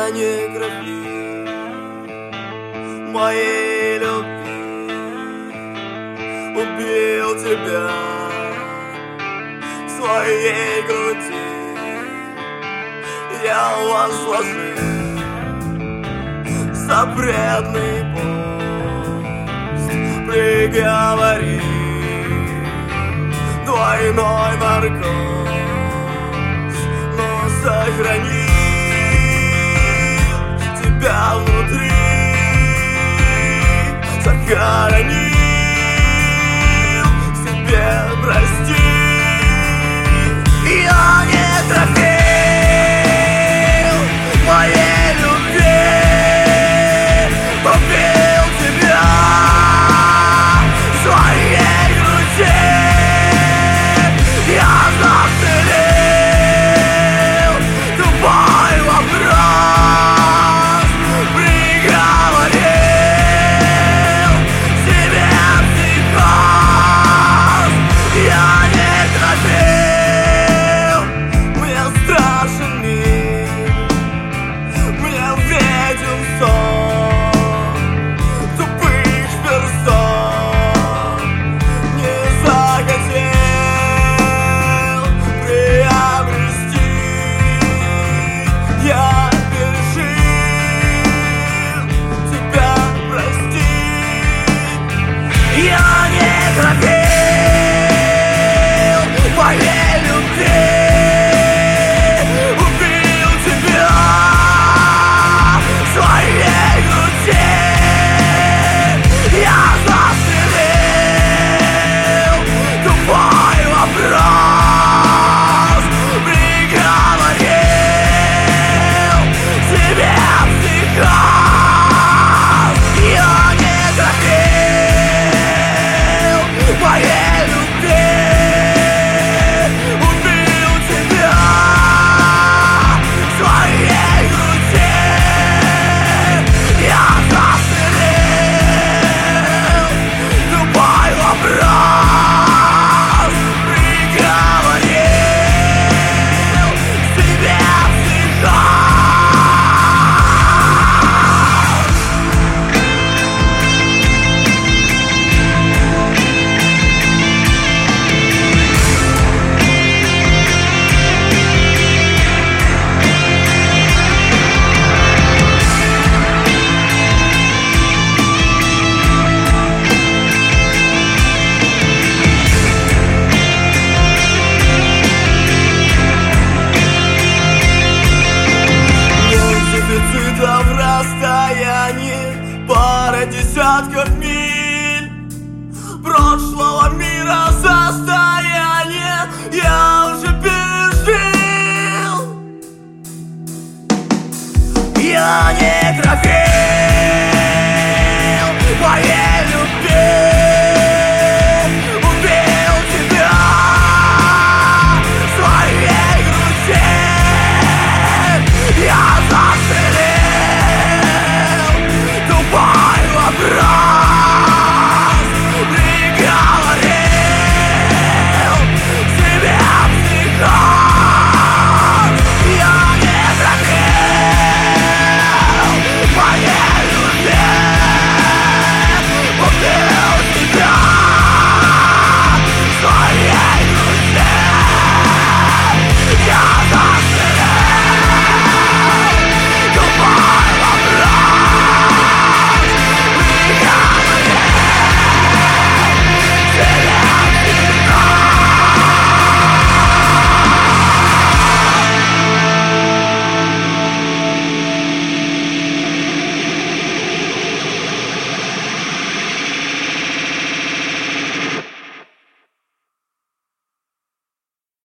Я некрофил моей любви, убил тебя в своей груди. Я возложил запретный пост, приговорил двойной наркоз, но сохранил тебя внутри, сохранил себе прости. Я не трофей моей любви, убил тебя в своей груди. Я застрелил тупой вопрос, приговорил себе психоз. Я не трофил, мне страшен мир, мне веден сон тупых персон. Не захотел приобрести, я пережил тебя простить. Я не трофил моей любви, убил тебя в своей груди. Я застрелил тупой вопрос, приговорил себе психоз. Я не трофил моей любви, убил тебя в своей груди. Я застрелил тупой вопрос, приговорил себе психоз. Нет дефицита в расстоянии пара десятков миль прошлого мира состояние я уже пережил. Я не трофей моей